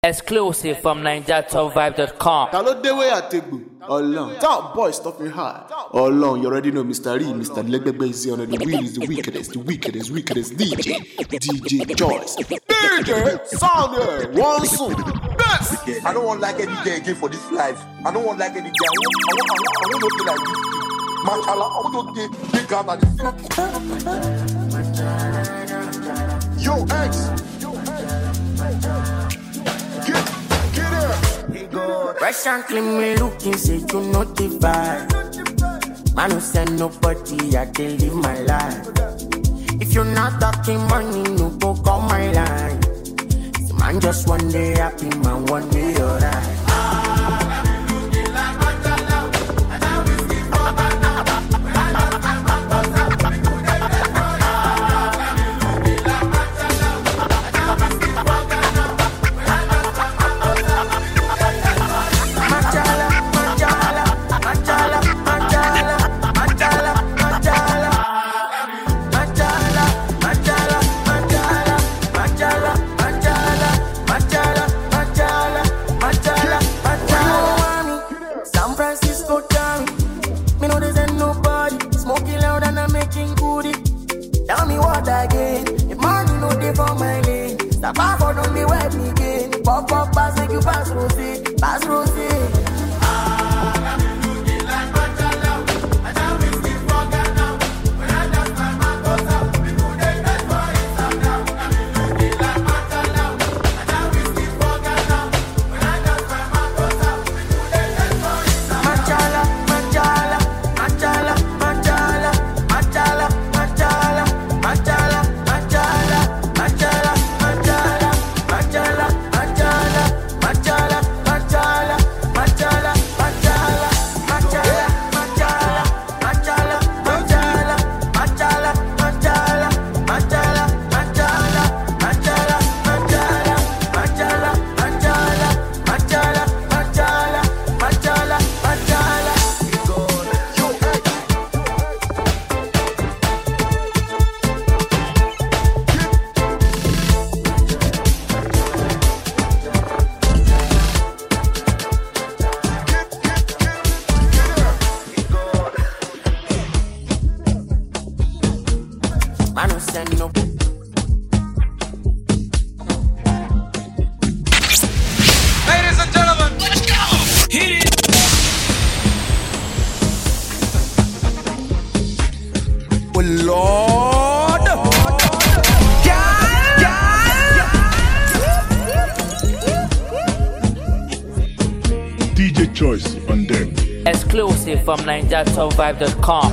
Exclusive from NigerTopVibe.com. Hello, the way I take you. Along. Top boy, stop me hard. Along, you already know Mr. E, Mr. Legbegbe is on the wheel is the wickedest DJ. DJ Choice. DJ Sounder. One soon. Best. I don't want like any day again for this life. I don't want like any day. I want to be like this. Machala, I want to get out of this. Yo, X. Get here. Rush and clean me looking, say you notify. Man who send nobody, I can live my life. If you're not talking money, no go call my line. So man just one day happy, man one day alright. DJ Choice on deck. Exclusive from NigerTopVibe.com.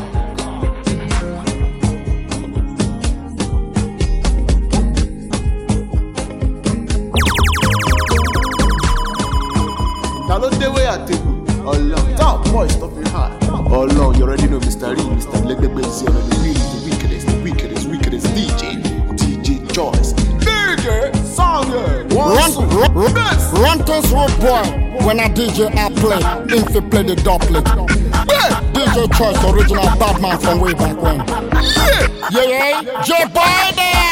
Hello, the way I take you. Along. Top boy, stop me hard. Along, you already know Mr. E, Mr. Legbegbe is on the wheel is the wickedest DJ. DJ Choice. DJ Sounder. Run this road boy. When I DJ I play, if you play the doublet. DJ Choice, original bad man from way back when. Yeah, J Boy there.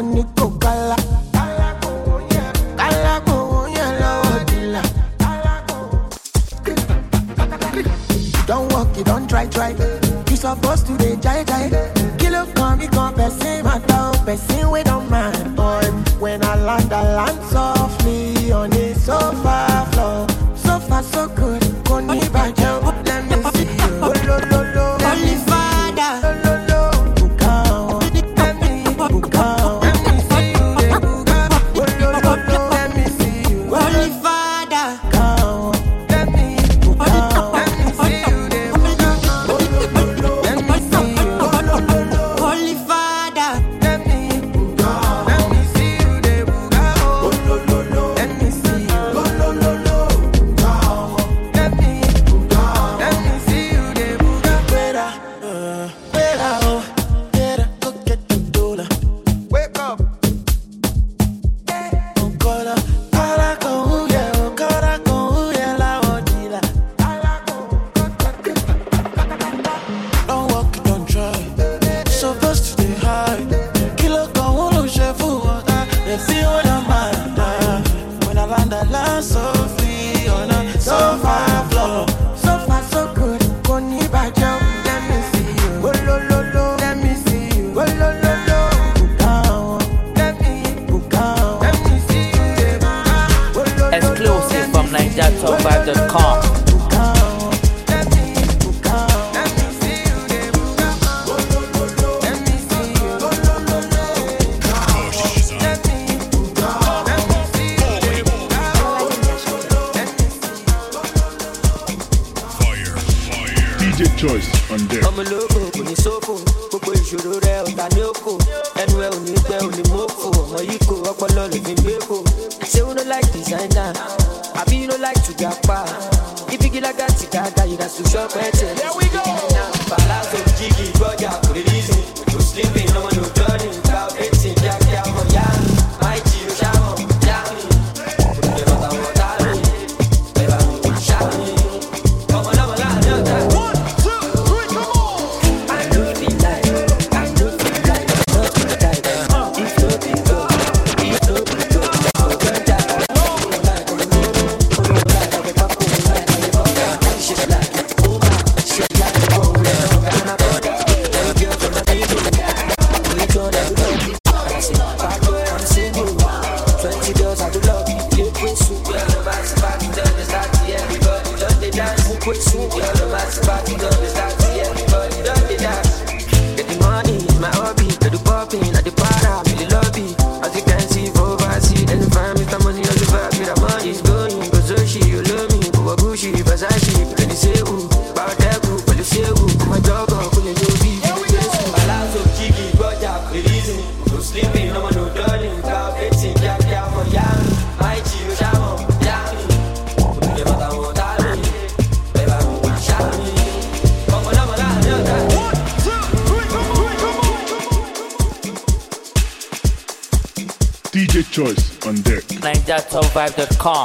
Monico Kala. Don't walk, you don't try. You supposed to be jai. Kilo come, you come, person matter, person we don't mind. Boy, when I land softly on the sofa floor. So far, so good. Koni bajo, let me see you. Oh, lo, lo, lo. Holy Father. Lo, lo, lo. Bukao. Let me bukao. Let me see you. Bukao. Oh, lo, lo, lo. Let me see you. Holy Father. Bukao. Let me bukao. Let me see you. Bukao. Oh, lo, lo, lo. Let me see you. Oh, lo, lo, lo. Holy Father. Let me bukao. Let me see you. Bukao. Oh, lo, lo, lo. Let me see you. Oh, lo, lo, lo. NinjaTop5.com. DJ Choice on deck. I'm a loco, when you so cool. Popo ìṣòro rẹ̀ ọ̀tá ní oko. Ẹnu ẹ̀ ò ní pẹ́ ò ní mọ́kò. Ọmọ yìí kò ọpọlọ lè fi gbéko. Ṣé o no like designer? Àbí you no like to gapa? If you get like that, you got to shop at it. There we go! Palazzo, Jiggy, Roger, for the reason. No sleeping, no one no turning. Cloud 18, Jack, Moya. My Gio, Shamo, Jackie. Never thought what I mean. Never knew Shami. Come on, I'm a lot of time. 1, 2, 3, come on! I know the light. I know the light. Not the light. It's no big go. It's no big go. DJ Choice on deck. NinjaTop5.com.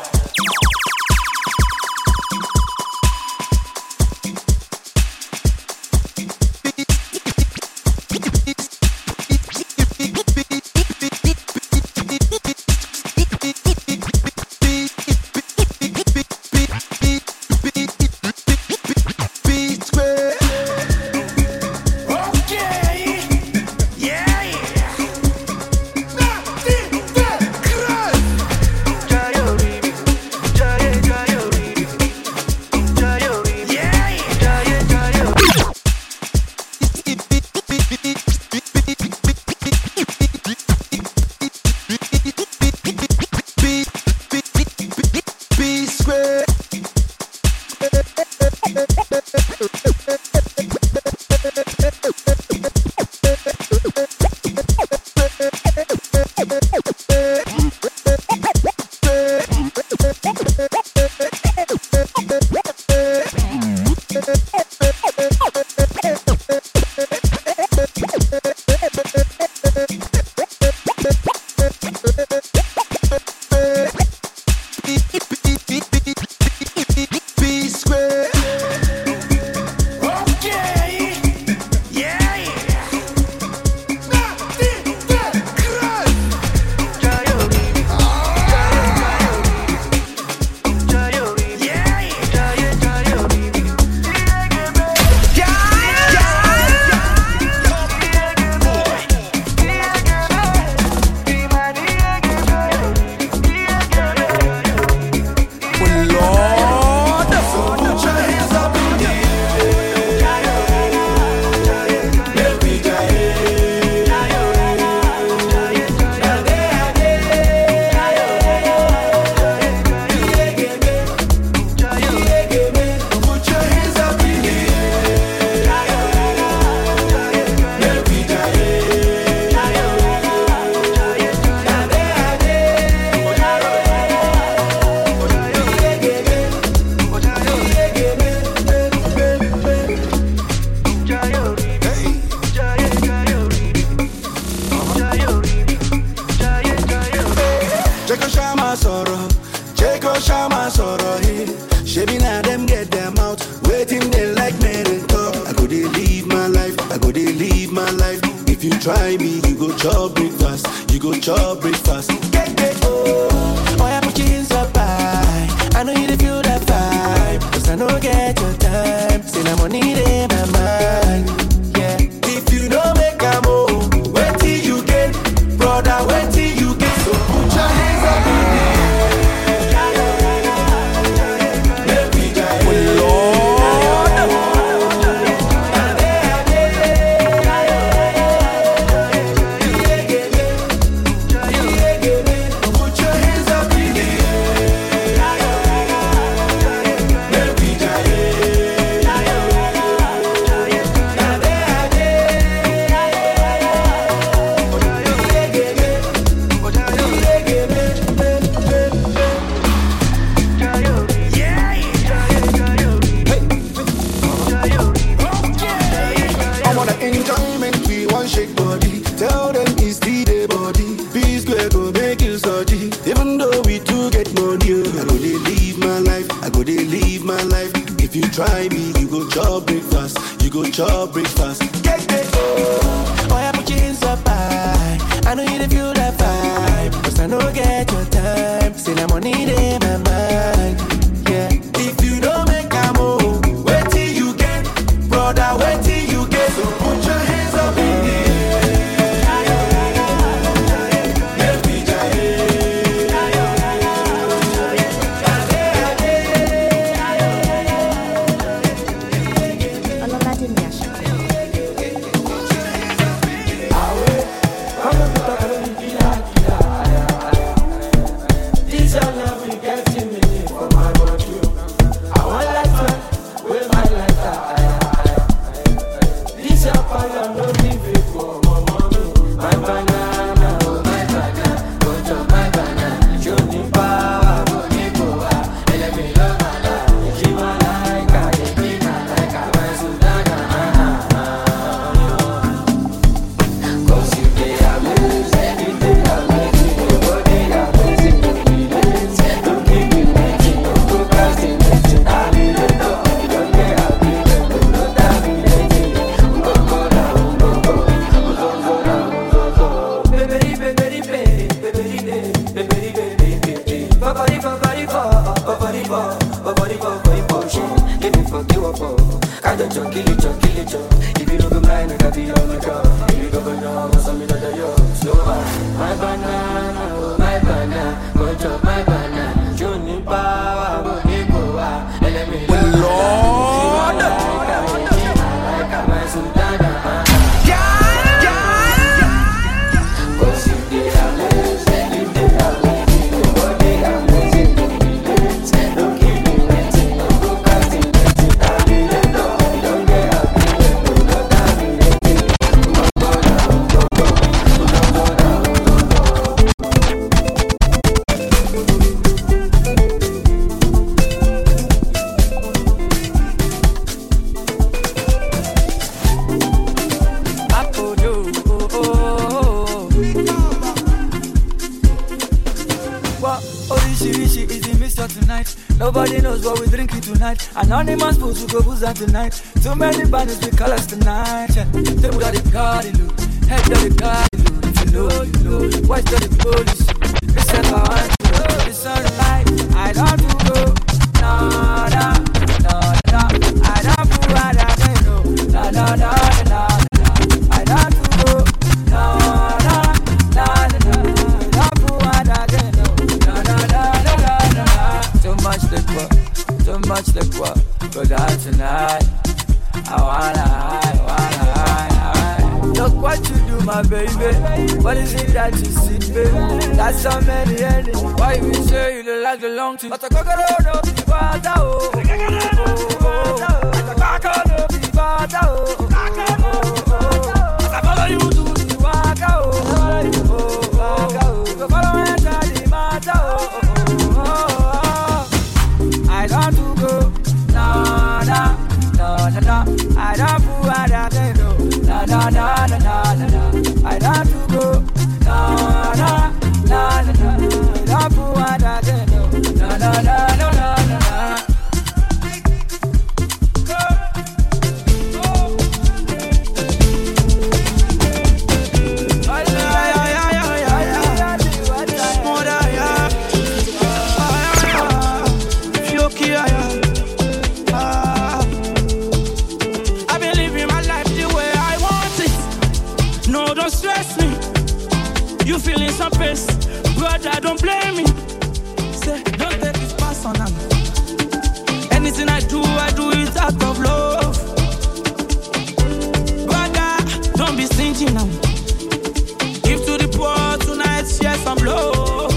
my life. If you try me, you go chop breakfast. You go chop breakfast. Oh, I put you in so high. I know you feel that vibe. Cause I know get your time. Say I'm money in my mind. Yeah. If you don't make a move, wait till you get. Brother, wait till you get. So put your hands up in the air. Try me, you go chop breakfast. You go chop breakfast. Oh, I put your hands up high. I know you feel that vibe. Cause I know get your time. Say I'm money in my mind. Yeah. If you don't make a move, wait till you get. Brother, wait till you get. So put your hands up in the air. Anonymous fools who go booze out tonight. Too many banners we call us tonight. They would have the car, they look. Head of the car, they look. If you know, you know. Watch the police. They said I want to go. The sunlight, I don't do go. No, no, no, no. I don't do what I don't know. No, no, no, no, no. I don't do go. No, no, no, no, no. I don't do what I don't know. No, no, no, no, no, no. Too much liquor. Too much liquor, go down tonight. I wanna high. Look what you do, my baby. What is it that you see, baby? That's so many endings. Why you say you don't like the long thing? But I gotta know the water, oh. I gotta know the water, oh. I follow you to the water, oh. You follow me to the matter, oh. I don't do go, no, no, no, no, no. I don't do what I don't do, no, no, no, no, no, no. I don't do go, no, no, no, no, no. I don't do what I don't do, no, no, no, no, no, no. No, don't stress me. You feeling some pain, brother, don't blame me. Say, don't take this pass on them. Anything I do it out of love. Brother, don't be stingy now. Give to the poor tonight, share some love.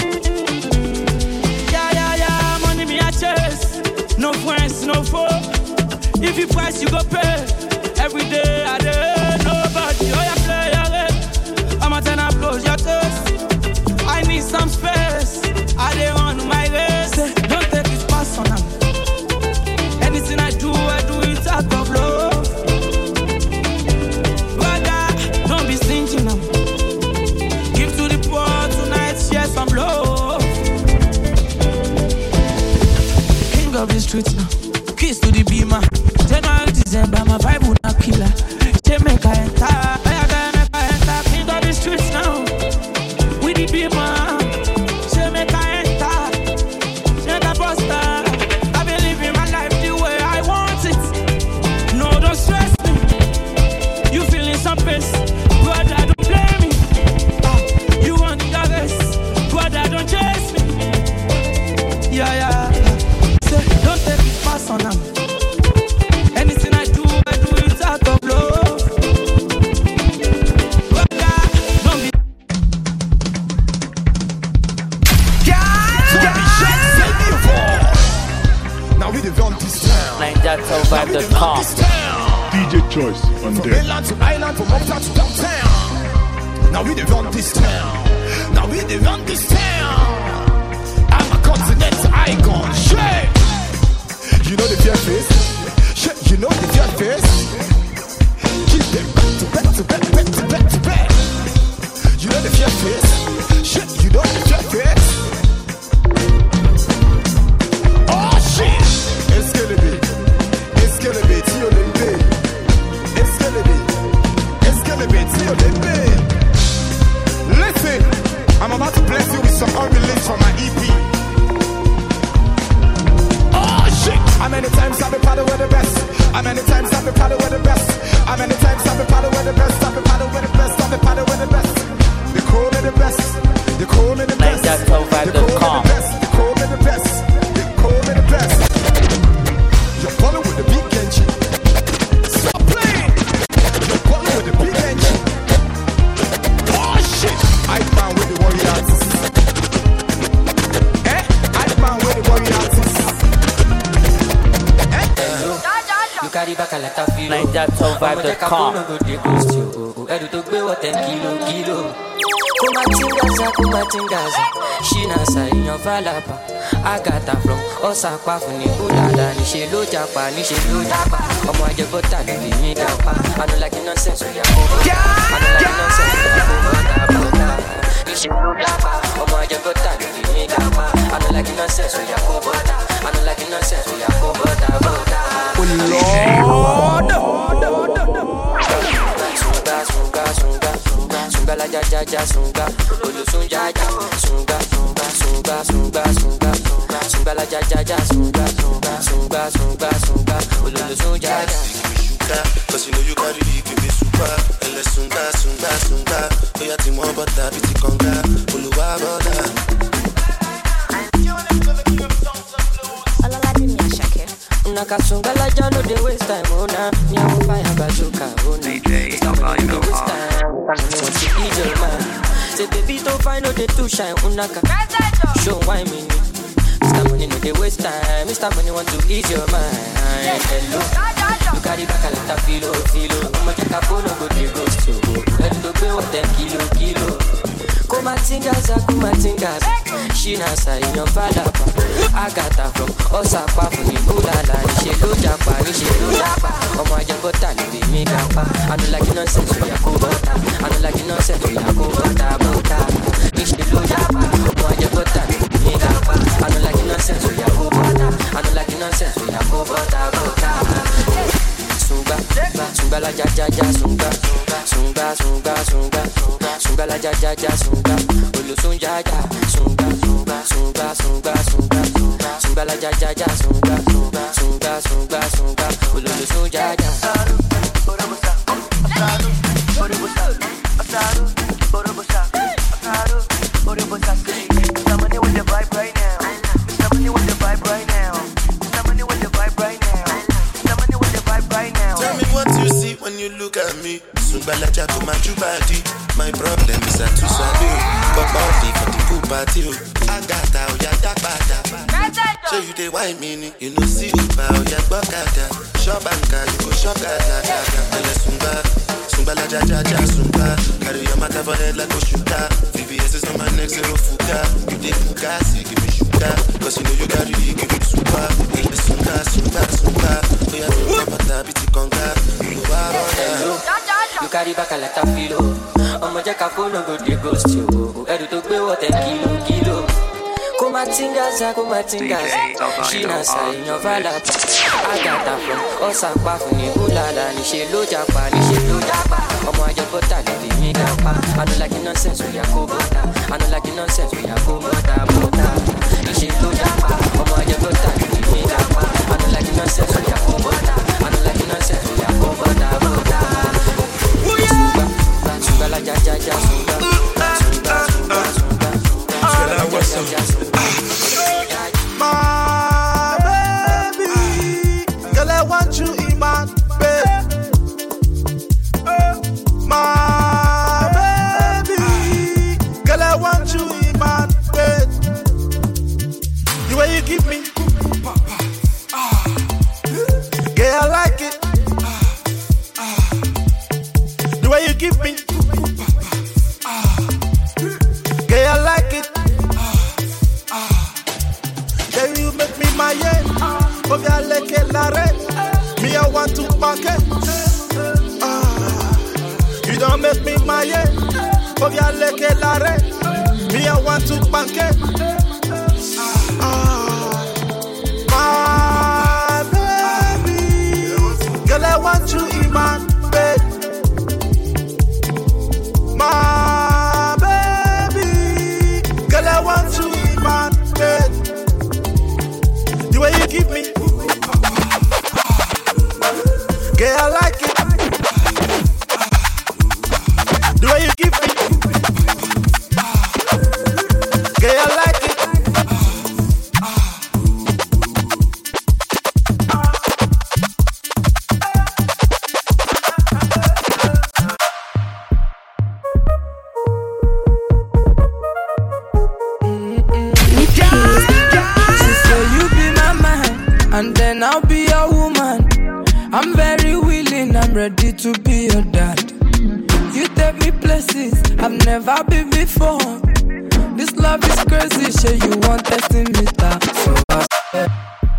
Yeah, money me a chase. No friends, no foe. If you price, you go pay. Every day I day, nobody. Oh, you play your leg. I'm a 10 up, close your taste. I need some space. I dey run my race. Don't take this pass on them. Anything I do it out of love. Brother, don't be stingy now. Give to the poor tonight, share some love. King of the streets now. Kiss to the beamer. January, December, my vibe would not kill her. Jamaica enter. King of the streets now. With the beamer. Jamaica enter. Jamaica buster. I been living my life the way I want it. No, don't stress me. You feeling some pain, brother, don't blame me. You want the rest, brother, don't chase me. Yeah. Say, don't take it pass on them. Anything I do it out of love. Brother, don't be. Now we develop this town. NineJackSoulVibe.com. DJ Choice on From deck. mainland to island, from uptown to downtown. Now we develop this town. Now we develop this town. I'm a continental icon. Shit. You know the fear face. Shit, you know the fear face. Keep them back to back to back, back to back to back. You know the fear face. Shit, you know the fear face. Oh shit. It's gonna be Tio Lembe. It's gonna be Tio Lembe. Listen, I'm about to bless you with some unreleased from my EP. Oh shit! How many times I've been part of the best? How many times I've been part of the best? How many times I've been part of the best? I've been part of the best. I've been part of the best. They call me the best. They call me the best. NineJackSoulVibe.com. They call me the best. They call me the best. You're balling with the big engine. Stop playing. You're balling with the big engine. Oh shit! I found with the warrior artists. I found with the warrior artists. You carry back a lot of feel. NineJackSoulVibe.com. Kumatingaza, Shinasa in your falapa. Agata from Osaka from Nibulada, Nishelo Japa, Omo Ajabota, me Japa. I don't like nonsense with your I don't like nonsense with your Nishelo Japa, Omo Ajabota, me Japa. I don't like nonsense with your I don't like nonsense with Sunga la ja ja ja sunga, olu sunga ja sunga la ja ja ja sunga, olu sunga ja. Cause you know you carry the give me super. And let's sunga. Oh yeah, Timo Bota, Biti Konga, Oluwa Boda. Nakasunga la ja no de waste time, oh na. Me a fire bazooka, oh na. DJ, don't buy no say baby don't find no day to shine unaka. Show why me Mr. Money no dey waste time. Mr. Money want to ease your mind. Hello, you carry back a lot of filo. I'ma take a phone go dey ghost to. Let to pay what 10 kilo. Kumatingaza, Shinasa in your falapa. Agata from Osaka from Nibulada, Nishelo Japa. Omo Ajabota, me Japa. I don't like nonsense with your Kubota. I don't like nonsense with your Kubota. Nishelo Japa, Omo Ajabota, me Japa. I don't like nonsense with your Kubota. I don't like nonsense with your Kubota. Sunga la ja ja ja sunga la ja ja ja sunga, olu sunga ja sunga la ja ja ja sunga, olu sunga ja. you body. My problem is that you sabi. But body for the pool party. I got out, yeah, that bad. So you dey wine me, you know see you bow, yeah, bakada. Shop banka, you go shop gada. Ele sumba la ja sumba. Carry your matter for head like a shooter. VVS is on my neck, zero fuka. You dey fuka, see give me sugar. Cause you know you carry, give me super. Ele sumba. Oh yeah, you pata biti conga. You carry back a lot of filo. I'ma check a phone, go dey ghost you. Edu to pay what a kilo. Kumatingaza, she na say your vala. I got that from Osaka from Ulala, Nishelo Japa. Omo ajo bota le mi gapa. I don't like nonsense we are bota. I don't like nonsense we are bota. Nishelo Japa. Omo ajo bota le mi gapa. I don't like nonsense we are bota. I don't like nonsense we are bota. Suga la ja suga. My baby, girl, I want you in my bed. My baby, girl, I want you in my bed. The way you give me, girl, I like it. The way you give me, girl, I like it. Then you make me my yen. Oh, girl, like a lare. Me, I want to pack it. You don't make me my yen. Oh, girl, like a lare. Me, I want to pack it. My baby. Girl, I want you in my bed. My baby. Girl, I want you in my bed. The way you give me, girl, I like it. The way you give me, girl, I like it. And then I'll be a woman. I'm very willing, I'm ready to be your dad. You take me places I've never been before. This love is crazy, sure you want testing me that. So I said,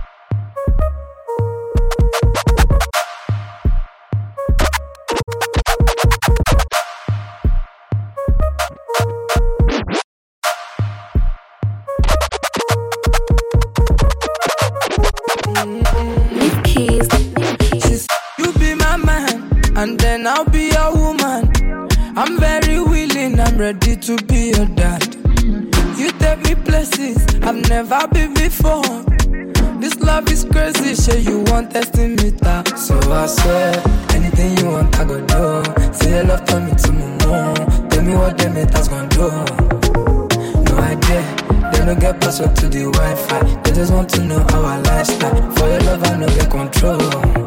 you be my man, and then I'll be a woman. I'm very willing, I'm ready to be your dad. You take me places I've never been before. This love is crazy, sure you want testing me that. So I swear, anything you want I go do. Say your love to me to my mom. Tell me what them haters gon' do. No idea. They don't get password to the Wi-Fi. They just want to know our lifestyle. For your love, I know get control.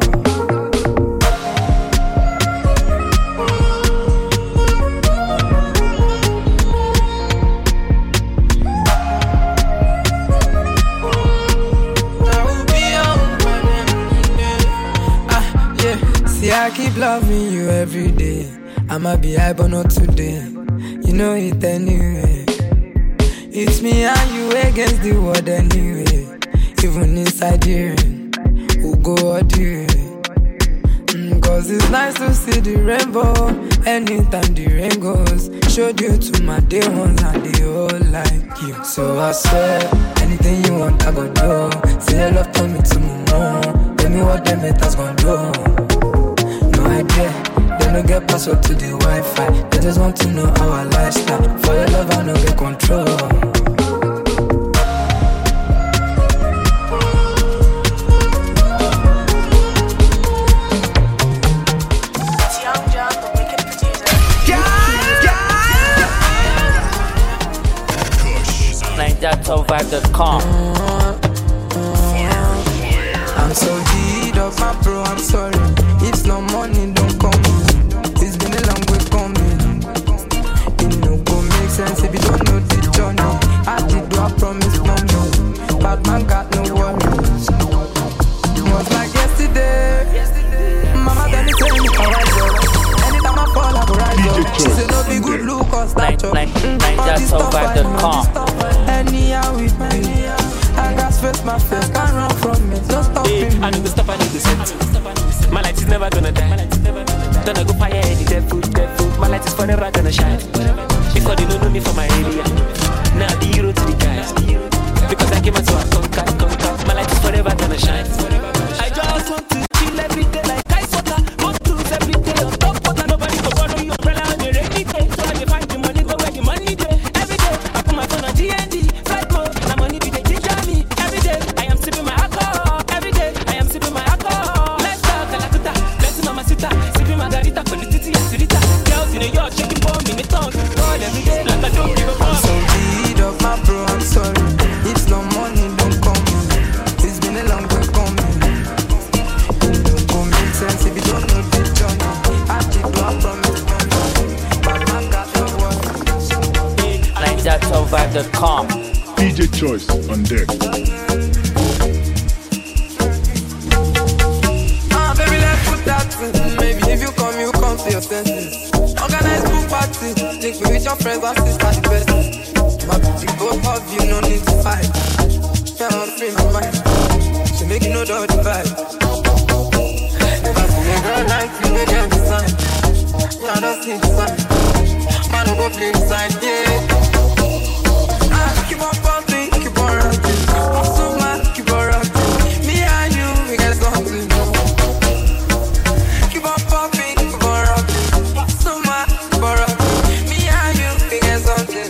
See, I keep loving you every day. I'ma be high, but not today. You know it anyway. It's me and you against the world anyway. Even inside the rain, we'll go all the way. Cause it's nice to see the rainbow. Anytime the rain goes, showed you to my day ones and they all like you. So I swear, anything you want I go do. Say your love to me to my mom. Tell me what them haters gon' do. No idea. They don't get password to the Wi-Fi. They just want to know our lifestyle. For your love, I know get control. NineJohnSoulVibe.com. I'm so deed of my bro, I'm sorry. It's no money, don't come. It's been a long way coming. say no be good look or stature. NigerSurvive.com. Anyhow we play. I got face my face, can't run from it. Don't stop me. I need to stop, I need to set. My light is never gonna die. Don't I go fire any devil. My light is forever gonna shine. Because they don't know me from my area. Now the hero to the guys. Because I came out so I conquer. My light is forever gonna shine. I just want to chill every day like ice water. Go cruise every day on top water. Nobody go borrow your umbrella on a rainy day. So I can find the money, go where the money day. Every day I put my phone on DND. Flight mode, now money be they ginger me. Every day I am sipping my alcohol. Every day I am sipping my alcohol. Let's talk, Calacuta, let's mamacita. Sipping margarita for the titty and sirita. Girls in the yard shaking bomb in the tongue. Call every day like I don't give a fuck. I'm so deed of my bro, I'm sorry. If no money don't come, it's been a long way coming. It don't go make sense if you don't know the journey. I keep do I promise. But I got the work. NigerSurvive.com. DJ Choice on deck. Baby, let's put that in. Maybe if you come to your senses. Organize pool party. Think me with your friends and sisters the best. My beauty, both of you, no need to fight. Yeah, I'm free my mind. So make you know the vibe. If I see a girl like you, make them decide. Yeah, I don't see the sign. Man, don't go play inside, yeah. Keep on pumping, keep on rocking. So man, keep on rocking. Me and you, we got something. Keep on pumping, keep on rocking. So man, keep on rocking. Me and you, we got something.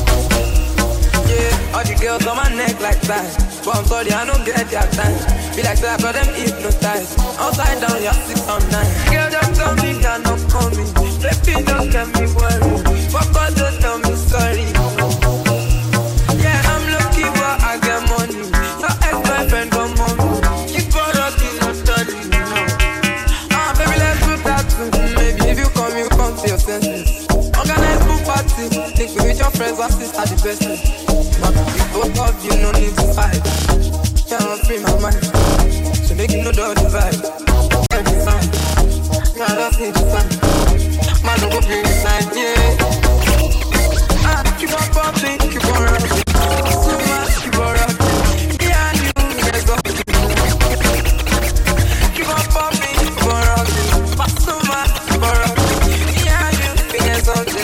Yeah, all the girls on my neck like that. But I'm sorry, I don't get their time. Be like that, I got them hypnotized. Upside down, you're 6 on 9. Girl, just tell me you're not coming. Baby, don't get me worried. Fuck all, don't tell me sorry. Yeah, I'm lucky, but I get money. Your ex-boyfriend got money. You got rocking, not study, no. Baby, let's do that too. Maybe if you come to your senses. Organize pool party. Think with your friends or sisters the best thing. My baby, both of you, no need to fight. Yeah, I'm free my mind. So make you know the vibe. Every time. Yeah, I don't need to fight. Man, don't go play inside, yeah. Keep on pumping, keep on rocking. So much, keep on rocking. Me and you, there's something. Keep on pumping, keep on rocking. So much, keep on rocking. Me and you, there's something.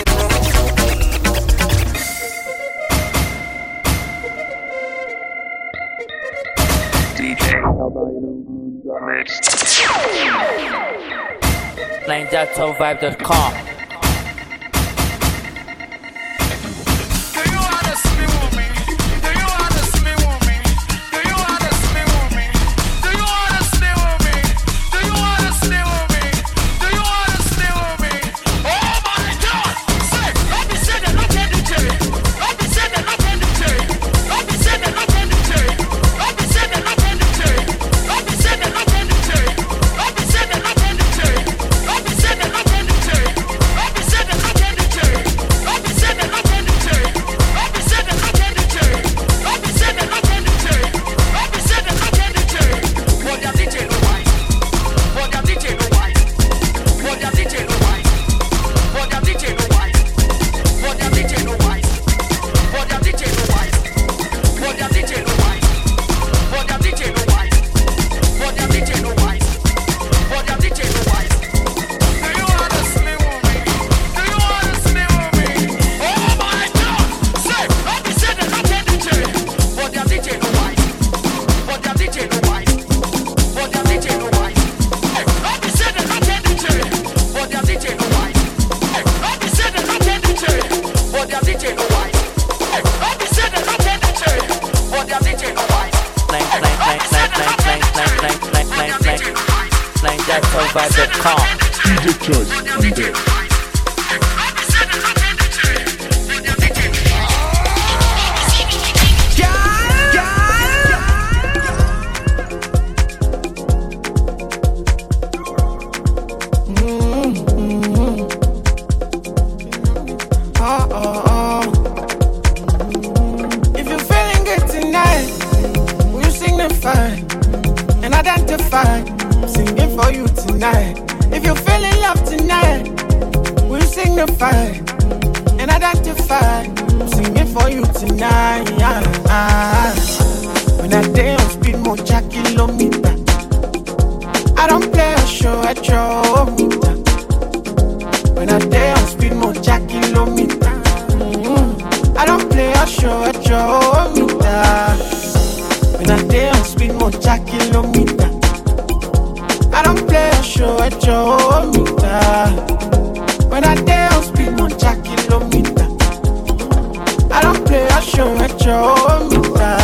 NigerSurvive.com. NigerSurvive.com. DJ Choice on deck. If you're feeling good tonight, will you signify and identify? I'm singing for you tonight. If you're feeling love tonight, will you sing signify and identify. I'm singing for you tonight. When I day on speed, more kilometer. I don't play a show at your meter. When I day on speed, more kilometer. I don't play a show at your meter. When I day on speed, more kilometer. I don't play a show at your meter. When I day on speed, more kilometer. I don't play a show at your meter.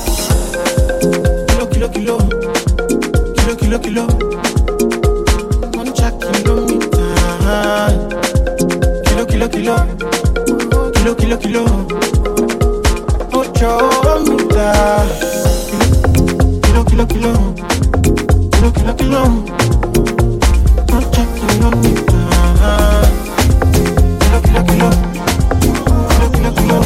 Kilo, kilo, kilo, kilo, kilo. One kilometer. Kilo, kilo, kilo, kilo, kilo, kilo. Ocho meter. Kilo, kilo, kilo, kilo, kilo, kilo. One kilometer. Kilo, kilo, kilo, kilo, kilo, kilo.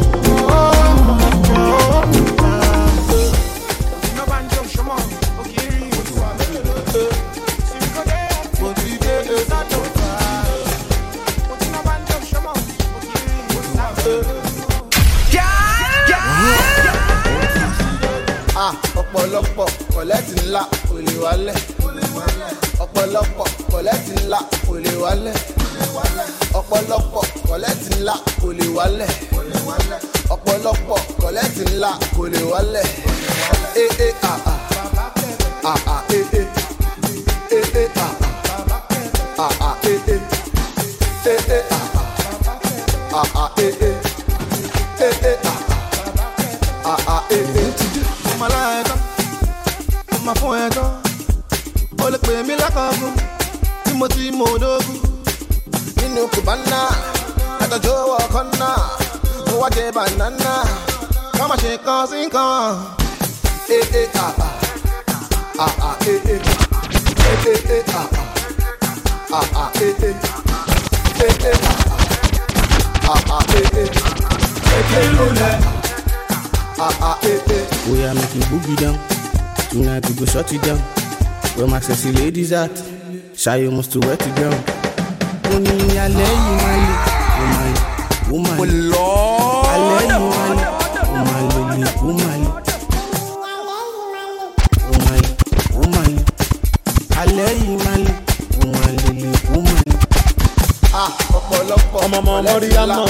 Ọ̀pọ̀lọpọ̀ kọ̀lẹ́tì ńlá kò lè wálẹ̀. Ọ̀pọ̀lọpọ̀ kọ̀lẹ́tì ńlá kò lè wálẹ̀. Ọ̀pọ̀lọpọ̀ kọ̀lẹ́tì ńlá kò lè wálẹ̀. Ọ̀pọ̀lọpọ̀ kọ̀lẹ́tì ńlá kò lè wálẹ̀. Ma fún ẹ tán, ó lè pè mí lákọ̀ọ́gùn tí mo ti mọ̀ òdògùn. Nínú kùbánà, àtọ̀jọ́ wọ̀ kọ́nà, mo wá jẹ bànánà, ká má ṣe kan sí kan. We are making boogie down. Tonight we go shut it down. Where my sexy ladies at? Shy almost to wet it down. Only I lay you my woman. Oh Lord, I lay you my woman. Woman, I lay you my woman. Ọ̀pọ̀lọpọ̀ ọmọ Mọ́ríyámọ̀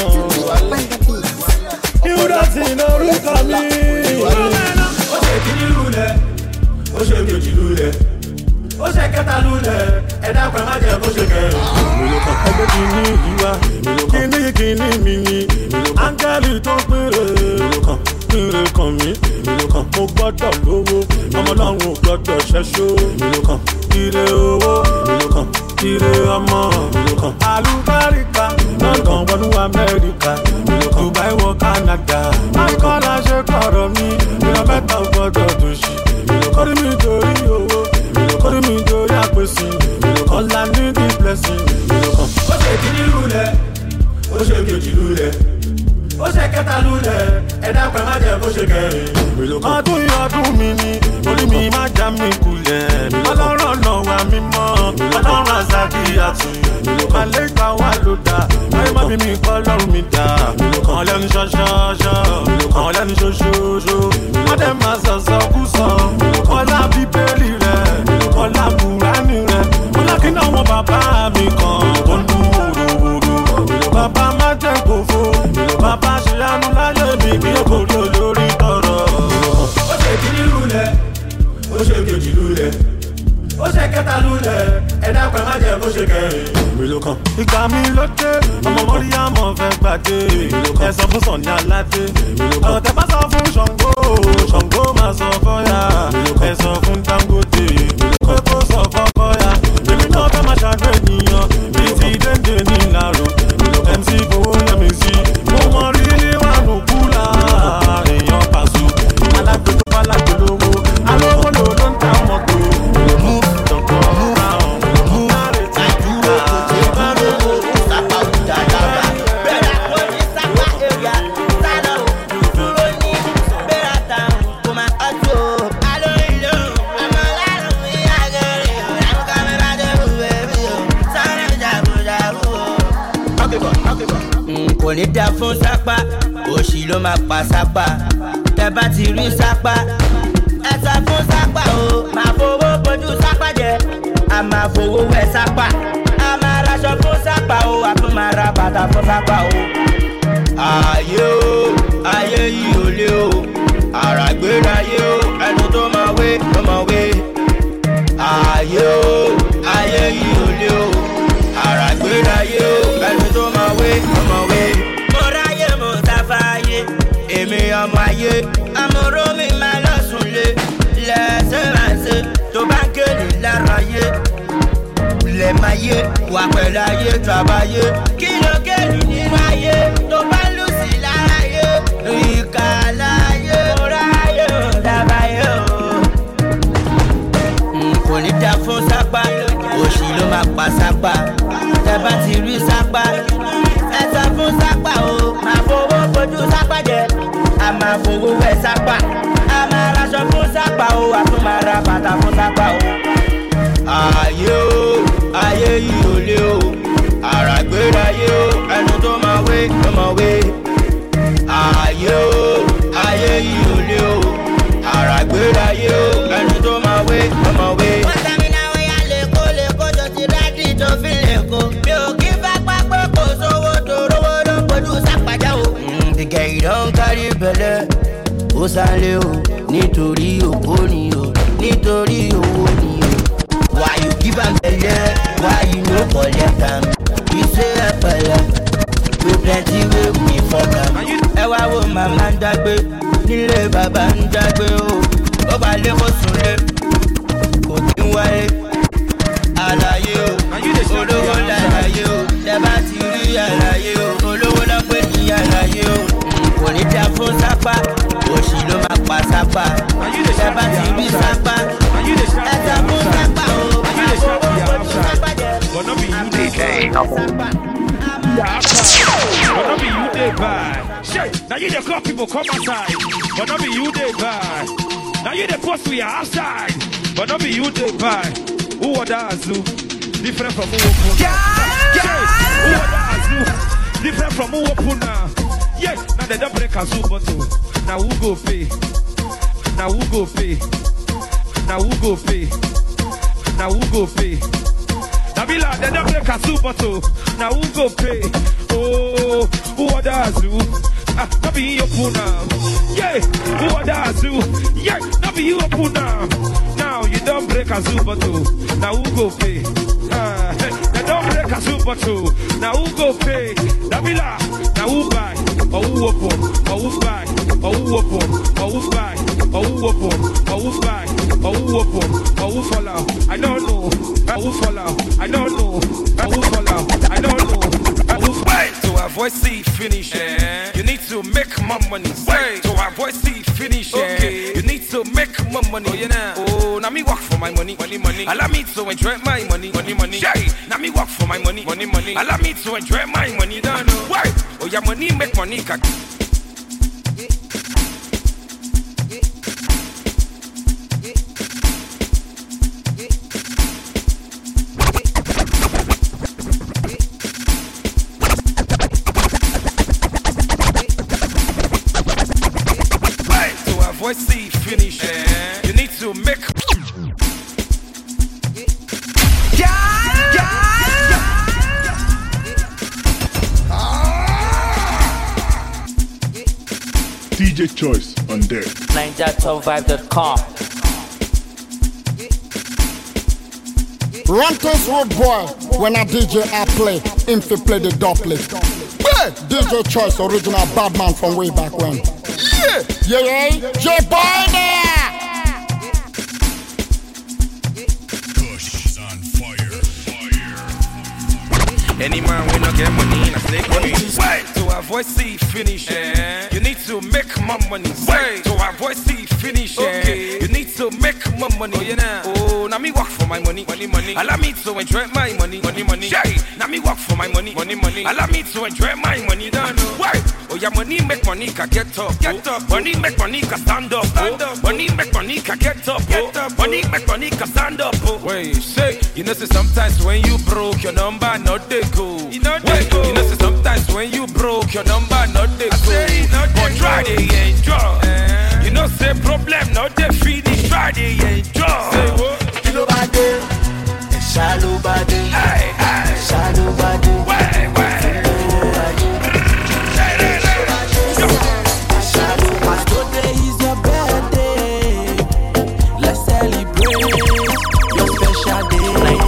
Hilda ti lórúkọ mi. Ó ṣe kíní lulẹ̀, ó ṣe kejì lulẹ̀, ó ṣe kẹta lulẹ̀, ẹ̀dá pẹ̀ má jẹ́ kó ṣe kẹrin. Ẹgbẹ́ kìíní ìwà, kìíní mi ni, áńgẹ́lì tó péré kan mí. Mo gbọ́dọ̀ lówó, ọmọ Ọlọ́run ò gbọ́dọ̀ ṣẹ́ṣó. Ire owó, ire ọmọ, àlùbáríkà, London wọnú Amẹ́ríkà, Dubai wọ Canada. Àìkọ́lá ṣe kọ̀rọ̀ mi, ìran mẹ́ta ò gbọ́dọ̀ tó ṣì. Kórí mi torí owó, kórí mi torí àpèsè, ọ̀la ní the blessing. Ó ṣe kíní lulẹ̀, ó ṣe kejì lulẹ̀, ó ṣe kẹta lulẹ̀, ẹ̀dá pẹ̀ má jẹ́ kó ṣe kẹrin. Ọdún mi ni, orí mi má já mi kulẹ̀. Ọlọ́run ọ̀nà wa mímọ́, Ọlọ́run àzàkì àtù. Àlégbà wa ló dá, ayé má bí mi kọ́ lọ́rùn mi dá. Àwọn lẹ́nu ṣọ́ṣọ́ṣọ́, àwọn lẹ́nu ṣoṣooṣo. Wọ́n dẹ̀ máa sọ̀sọ̀ kú sọ. Ọlá bíbélì rẹ̀, ọlá Kùránì rẹ̀. Ọlá kí náà wọn bàbá mi kan, ó ń dún wòròwòrò. Bàbá má jẹ́ kófó, bàbá ṣe àánú láyé mi kí ó kò rí olórí tọrọ. Ó ṣe kíní lulẹ̀, ó ṣe kejì lulẹ̀, ó ṣe kẹta lulẹ̀, ẹ̀dá pẹ̀ má jẹ́ kó ṣe kẹrin. Ìgbà mi ló dé, ọmọ Mọ́ríyámọ̀ fẹ́ gbàdé. Ẹ sọ fún Sọ̀ní Aládé. Ọ̀rọ̀ tẹ bá sọ fún Ṣàngó máa sọ fọ́yà. Ẹ sọ fún Dangote, pé kó sọ fọ́kọ́yà. Èmi náà fẹ́ máa ṣàgbé ènìyàn, bíi ti dédé ní ìlàró. MC fowó lẹ́mi sí, mo mọ rí níwájú kúlà. Èèyàn pàṣẹ, alágbè tó bá lágbè lówó. Alówó ló ń ta mọ́tò. Kò ní dá fún sápá, òṣì ló máa pa sápá. Tẹ bá ti rí sápá, ẹ sá fún sápá o. Máa fowó bójú sápá jẹ, a máa fowó wẹ̀ sápá. A máa raṣọ fún sápá o, a tún máa ra bàtà fún sápá o. Ayé o, ayé yìí ò lé o. Àràgbéráyé o, ẹnu tó máa wé ló máa wé. Ayé o, ayé yìí ò lé o. Àràgbéráyé o, ẹnu tó máa wé ló máa wé. Mo ráyè mo sáfáyé, èmi ọmọ ayé. Amúró mi máa lọ sùn lé. Lẹ́sẹ̀ máa ṣe tó bá kéde lára yé. Lẹ̀ máa yé, wà pẹ̀lú ayé tàbáyé. Kí ló kéde nínú ayé tó bá lù sí lára yé? Ìkà láyé, mo ráyè mo sáfáyé o. Kò ní dá fún sápá, òṣì ló máa pa sápá. Tẹ bá ti rí sápá, ẹ sá fún sápá o. Máa fowó bójú sápá jẹ, a máa fowó wẹ̀ sápá. A máa raṣọ fún sápá o, a tún máa ra bàtà fún sápá o. Ayé o, ayé yìí ò lé o. Àràgbéráyé o, ẹnu tó máa wé ló máa wé. Ayé o, ayé yìí ò lé o. Àràgbéráyé o, ẹnu tó máa wé ló máa wé. Wọ́n tẹ́ mi náà wáyà lẹ́kọ́ tó ti rẹ́dí tó fi lẹ́kọ́. Mi ò kí fẹ́ pápẹ́ kò sówó tó rówó ló ń bójú sápàjá o. Gẹ̀gẹ̀ ìdán kárí bẹ̀lẹ̀, ó sálé o, nítorí òkú ni o, nítorí owó ni o. Why you give am belle? Why you no collect am? You say ẹ̀pẹ̀lẹ̀, we plenty wey we fuck am. Ẹ wá wo màmá ń dágbé, nílé bàbá ń dágbé o. Ó bá lé kó súnlé, kò kí ń wáyé. Àlàyé o, olówó lálàyé o. Tẹ bá ti rí àlàyé o, olówó lọ pé ní àlàyé o. Kò ní dá fún sápá, òṣì ló máa pa sápá. Tẹ bá ti rí sápá, ẹ sá fún sápá o. But not be you they buy. But not be you they buy. Shit, now you the club people come outside. But not be you they buy. Now you the post we are outside. But not be you they buy. Who would Azu? Different from who open. Who would Azu? Different from who open now. Yeah, now they don't break a zoo bottle. Now who go pay? Now who go pay? Now who go pay? Now who go pay? Nabila, they don't break a soup bottle. Now who go pay? Oh, who others do? Not be your pool now. Yeah, who others do? Yeah, not be your pool now. Now you don't break a soup bottle. Now who go pay? They don't break a soup bottle. Now who go pay? Nabila, now who buy? Or who open? Or who buy? Or who open? Or who buy? Or who open? Or who buy? Or who open? Or who fall out? I don't know. Or who fall out? I don't know. Or who fall out? I don't know. Or who wait to avoid see finish. You need to make more money. Wait to avoid see finish. Okay. You need to make more money. Oh yeah, nah. Oh, now me work for my money, money, money. Allow me to enjoy my money, money, money. Yeah, now me work for my money, money, money. Allow me to enjoy my money. Don't know. Wait, oh yeah, money make money. Avoid see finish. You need to make. DJ Choice on deck. NineJackTopVibe.com. Run this road boy. When a DJ I play, him fi play the doublet. Yeah, DJ Choice, original bad man from way back when. Yeah, J-Boy there. Push on fire, Any man will not get money in a snake money. Wait to avoid see finish. You need to make more money. Wait to avoid see finish. Okay. You need to make more money. Oh yeah, nah. Oh, now me work for my money, money, money. Allow me to enjoy my money, money, money. Yeah, now me work for my money, money, money. Allow me to enjoy my money. Don't know. Wait. Oh yeah, money make money can get up, get up. Money make money can stand up, stand up. Money make money can get up, get up. Money make money can stand up. Wait, say, you know, say sometimes when you broke your number, not they go. You know, they go. You know, say sometimes when you talk your number, not the go. But try to enjoy. You know, say problem, not the finish. Try to enjoy. Say what? Kilo bade, shallow bade, shallow bade. Today is your birthday. Let's celebrate your special day.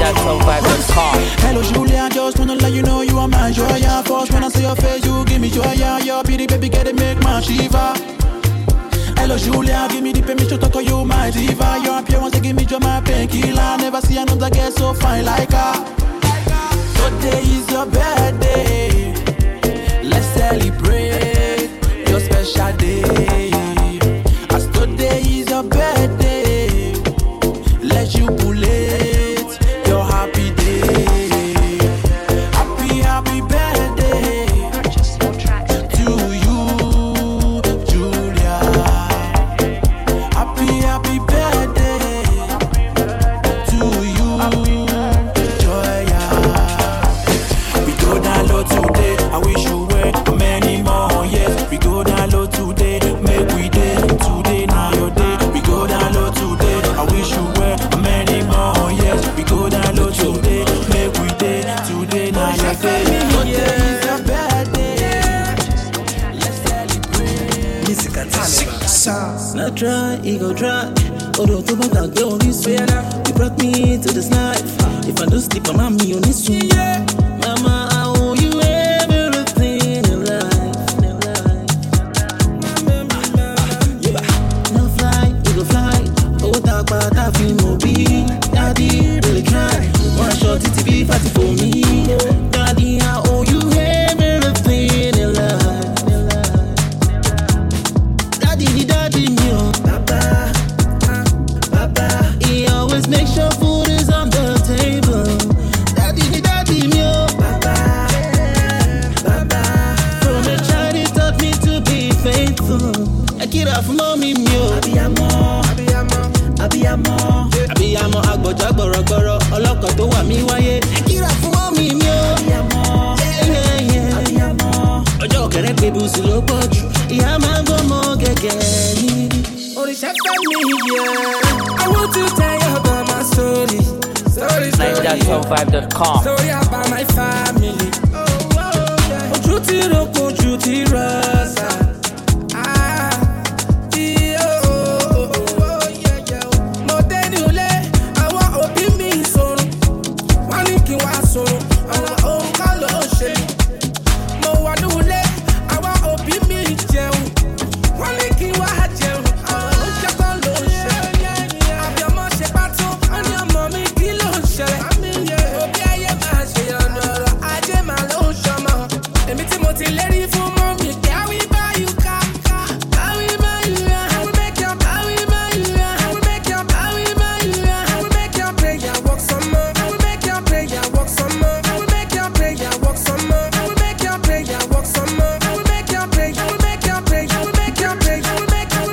Hello Julia, just wanna let you know you are my joy. First when I see your face, you give me joy. Your beauty, baby, get it, make my shiva. Hello Julia, give me the permission to call you my diva. Your appearance, give me joy, my painkiller. Never see another girl so fine like her. Today is your birthday. Let's celebrate your special day. As today is your birthday, let you pull it, your happy day. Happy, happy birthday to you, Julia. Happy, happy birthday to you, Joya. We go down low today, I wish you were many more years. We go down low today, make we day. Today now your day. We go down low today, I wish you were many more years. We go down low today, make we day. Today now your day. Today is your birthday. Let's celebrate. Not try, ego try. Although to back out on this way, you brought me to this life. If I don't sleep, I'm on me on this one. Mama, I owe you everything in life. No fly, you go fly. Oh, talk about that feel mobile. Daddy, really try. One shot, it be party for me. Daddy, I owe you everything in life. Daddy, me, oh, Papa. He always makes sure food is on the table. Daddy, me, oh, Papa. From a child, he taught me to be faithful. I get off mommy, me, oh. Abiyamo, agbọ̀rọ̀gbọ̀rọ̀, ọlọ́kọ̀ tó wà mí wáyé. I get off mommy, me, oh. Ọjọ́ kẹrẹ́ pé bùsùn ló pọ̀ jù. Ìyá máa ń gbọ́mọ gẹ́gẹ́ ní. Òrìṣà fẹ́ mi yẹ. I want to tell you about my story. Story about my family. Ojú ti roko, ojú ti rọ̀ṣà. Mo dé ní ilé, àwọn òbí mi sọ̀rọ̀. Wọ́n ní kí wá sọ̀rọ̀, àwọn ohun kan ló ṣe. Mo wà ní ilé, àwọn òbí mi jẹun. Wọ́n ní kí wá jẹun, àwọn oúnjẹ kan ló ṣe. Àbí ọmọ ṣe pátó, wọ́n ní ọmọ mi kí ló ń ṣẹlẹ̀. Òbí ayé máa ṣe ọ̀nà ọ̀rọ̀ ajé máa ló ń ṣọmọ. Èmi tí mo ti lérí fún mọ́mì kí á wí báyìí ká. I will make your prayer work some more. I will make your prayer work some more. I will make your prayer work some more. I will make your prayer work some more. I will make your prayer. I will make your prayer. I will make your prayer. I will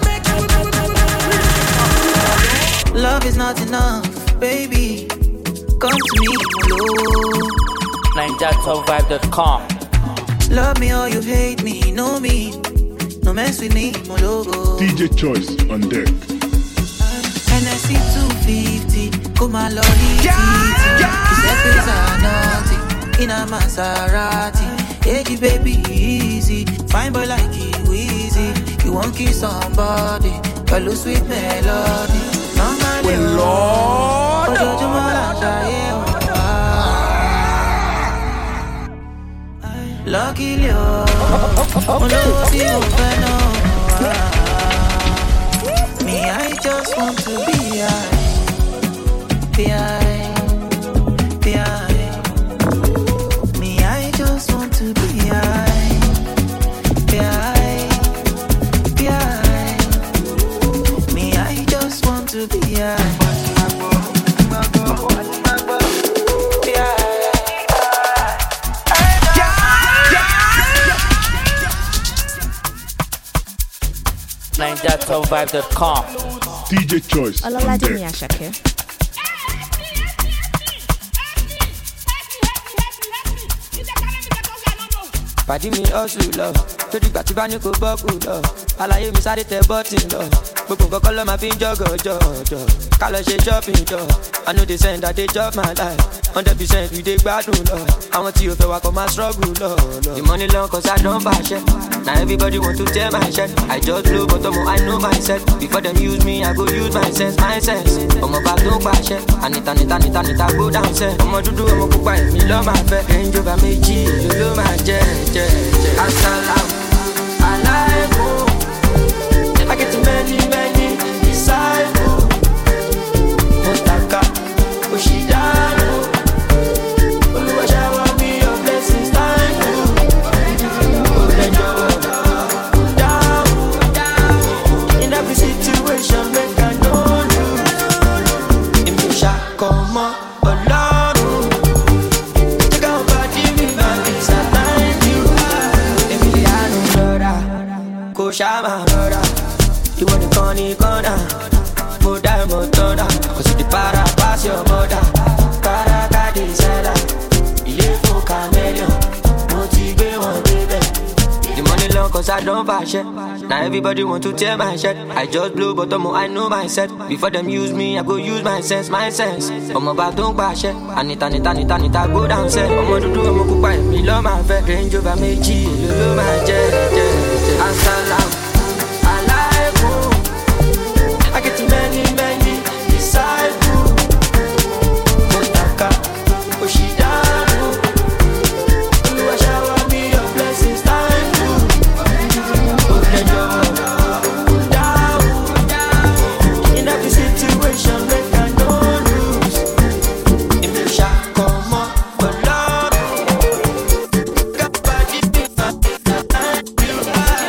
make. Love is not enough, baby. Come to me, Molo. NineJackTopVibe.com. Love me or you hate me, know me. No mess with me, Molo. DJ Choice on deck. NSC 250, come on, lolly. Seconds are nothing in a Maserati. Hey, baby, easy. Fine boy like you, easy. You won't kiss somebody, but lose sweet melody. Well, Lord. Lucky Leo, me, I just want to be high. Me, I just want to be high. Me, I just want to be high. NineJackTopVibe.com. DJ Choice on deck. pàdé mi hustle lọ lórí ìgbà tí bá ní kò bọ́ọ̀kù lọ àlàyé mi sáré tẹ bọ́tì lọ gbogbo nǹkan kọ́ ló máa fi ń jọ́gọ̀jọ̀jọ̀ ká lọ ṣe shopping jọ I know they send that they chop my life 100% we dey gbádùn lọ àwọn tí o fẹ́ wa kọ́ máa struggle lọ. The money long cause I don bàṣẹ na everybody want to tear my shirt I just blow but ọmọ I know myself before them use me I go use my sense ọmọ bá tó pàṣẹ anita go down sẹ ọmọ dúdú ọmọ pupa èmi lọ́ máa fẹ́ Range Rover méjì èlò ló máa jẹ asalaam alaikum I get many disciples motaka oshidano Olúwa shower me your blessings thank you olejo down in every situation make I no lose emi o ṣàkọmọ Ọlọ́run take out body me my visa thank you Emiliano lọ́ra kò ṣàmà lọ́ra ìwọ nìkan ní kọ́nà mo dá ẹ̀mọ́ tọ́nà kò sì di para pass your mother kárakáde sẹ́là ilé fún chameleon mo ti gbé wọn débẹ̀. The money long cause I don bàṣẹ na everybody want to tear my shirt I just blow but ọmọ I know myself before them use me I go use my sense ọmọ bá tó ń pàṣẹ anita go down sẹ ọmọ dúdú ọmọ pupa èmi lọ́ máa fẹ́ Range Rover méjì èlò ló máa jẹ asalaam alaikum I get many disciples motaka oshidano Olúwa shower me your blessings thank you olejo down in every situation make I no lose emi o ṣàkọmọ Ọlọ́run kábàdí bí ma thank you.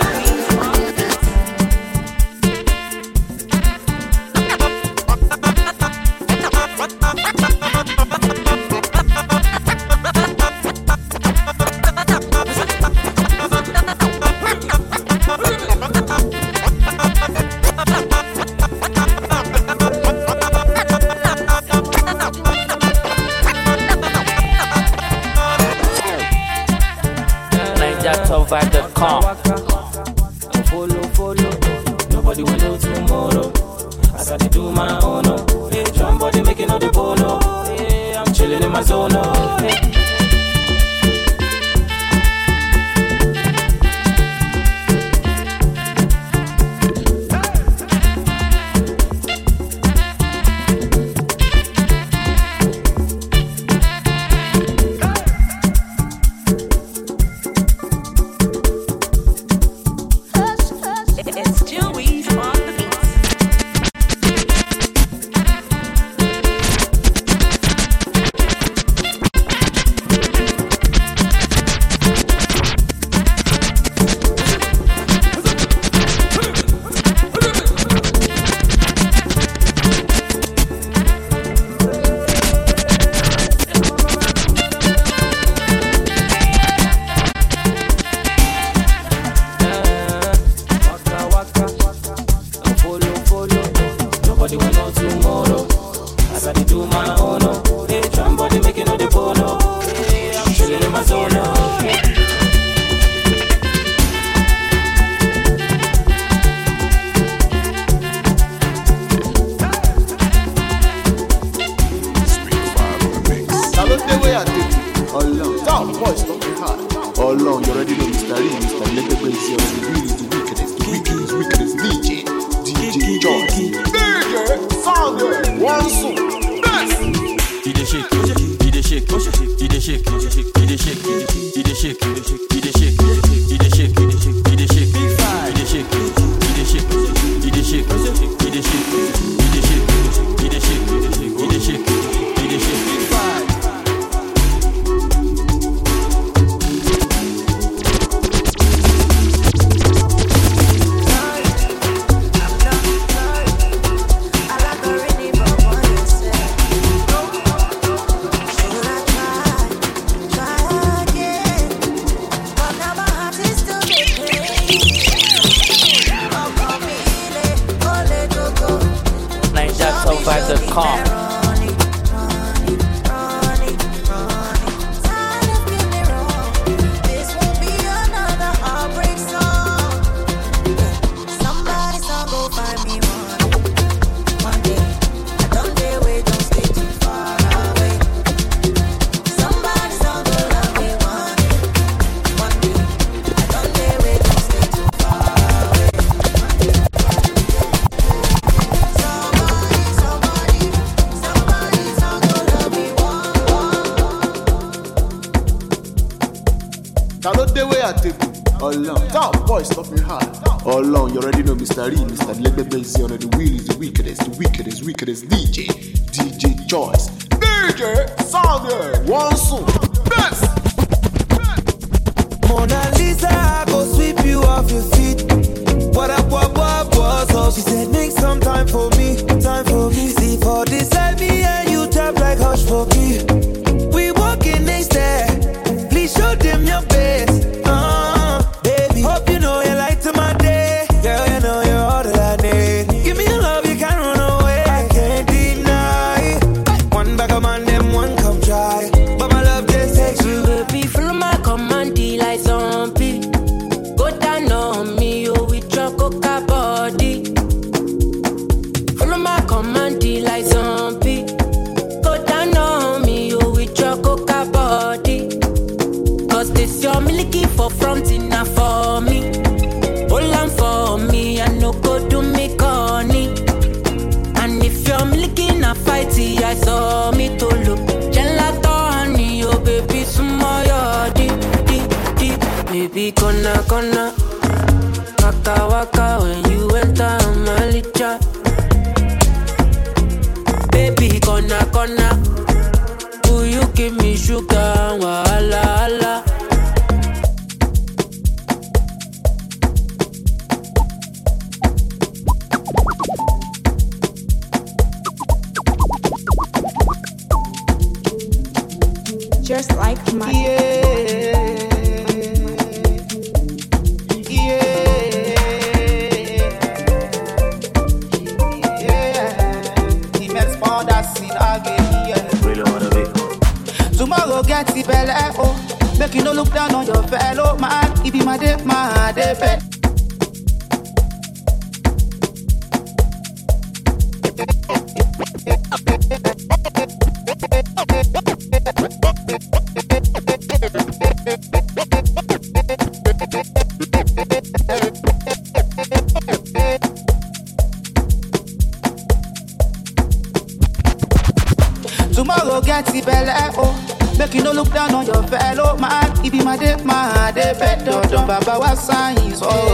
NigerTopVibe.com. Follow. Nobody will know tomorrow. As I do my own. Hey, somebody making all the bono. Hey, I'm chilling in my zone. Hey. It's Chewy on the beat. Nobody will know tomorrow. As I do my own. Hey, somebody making all the bono. Hey, I'm chilling in my zone. Salute the way I take it. Ọlọ́run, top boys don't be hard. Ọlọ́run, you already know Mr. Lee, Mr. Legbegbe is here. The wickedest DJ Joyce. DJ Sunday, one soon, best. He dey shake, he dey shake, he dey shake, he dey shake, he dey shake, he dey shake, he dey shake, he dey shake, he dey shake, he dey shake, he dey shake, he dey shake, he dey shake, he dey shake, he dey shake, he dey shake, he dey shake, he dey shake, he dey shake. NigerTopVibe.com. This won't be table. Along, top boy, stop me hard. Along, you already know Mr. E, Mr. Legbegbe is on the wheel is the wickedest DJ Choice. DJ Sounder, one soon, best. Mona Lisa, I go sweep you off your feet. What up, so she said, make some time for me. See for this, let me and you tap like hush for me. We walking next step, please show them your best. Baby, hope you know you light to my day. Girl, you know you're all that I need. Give me your love, you can't run away. I can't deny. One bag of man, them one come try. But my love just takes you. Baby, follow my command, like zombie. Go down on me, oh, with your coca body. Follow my command, like zombie. Go down on me, oh, with your coca body. Cause this your milky for front enough for me. Hold on for me, I no go do me corny. And if you're milky na fighty, I saw me to look. Gelato honey, oh baby, small yodi. Baby, gonna waka when you enter my licha. Baby, gonna will you give me sugar, wala. Just like my Tomorrow get the belle, oh. Make you no look down on your fellow man. It be my day, bet. Tomorrow get the belle, oh. Make you no look down on your fellow man. It be my day, bet. Don't baba wa signs, oh.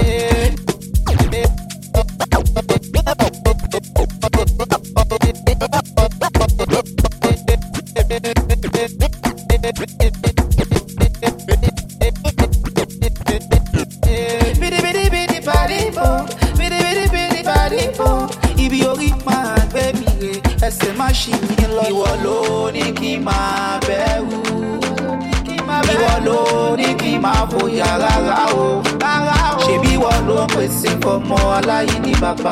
Ibi ori ma gbe mi re, ẹsẹ̀ má ṣì mí lọ. Ìwọ ló ní kí n máa bẹ̀rù. Ìwọ ló ní kí n máa fòyà rárá o. Ṣebí ìwọ ló ń pèsè fọmọ aláìní bàbá.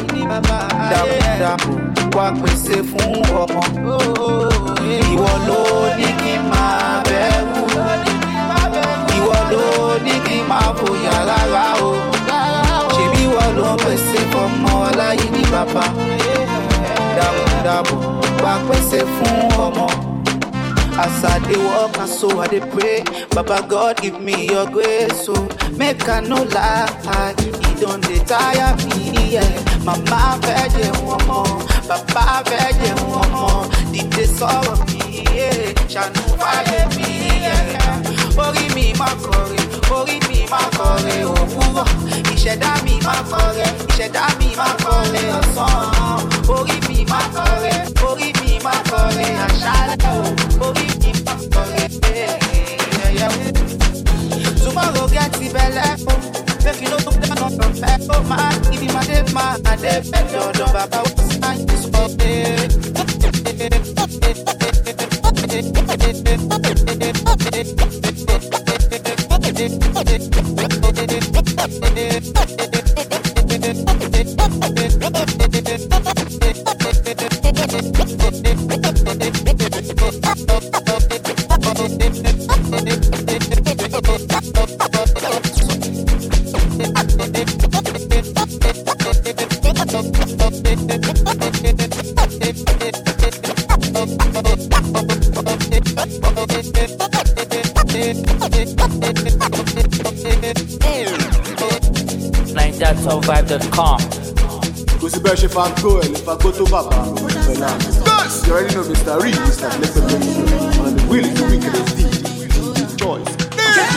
Dàpọ̀ wá pèsè fún ọmọ. Ìwọ ló ní kí n máa bẹ̀rù. Ìwọ ló ní kí n máa fòyà rárá o. Ṣebí ìwọ ló ń pèsè fọmọ aláìní bàbá. Dàpọ̀ wá pèsè fún ọmọ. As I dey walk and so I dey pray, Baba God give me your grace, so make I no lie, He don't dey tire me, yeah. Mama fẹ́ jẹ wọn mọ́, Baba fẹ́ jẹ wọn mọ́, dìde sọ̀rọ̀ mi, yeah. Ṣàánú fáyé mi, yeah. Orí mi máa kọrin òwúrọ̀, ìṣẹ̀dá mi máa kọrin ọ̀sán. Orí mi máa kọrin àṣálẹ́ o. Orí mi máa kọrin tomorrow get the belle, oh. Make you no look down on your fellow man. If you my day, bet. Don't baba was sign this for NigerTopVibe.com. Kòsí bẹ́ẹ̀ ṣe fagbó ẹ̀ lè fagbó tó bàbá Fẹlá. You already know Mr. Reed, Mr. Legbegbe, and the wheel is the wickedest DJ Choice.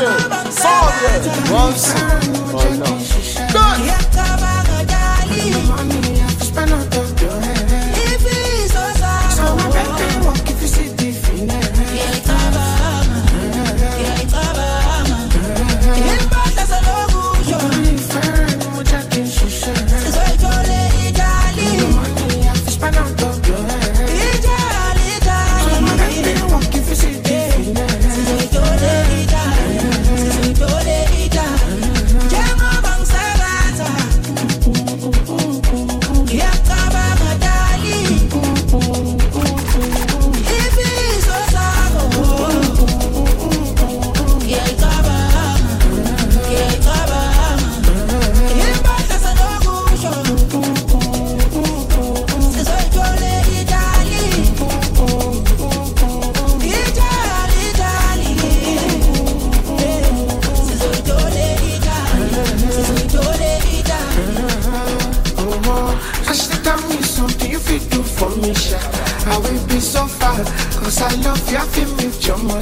I will be so far, cause I love you, I feel me,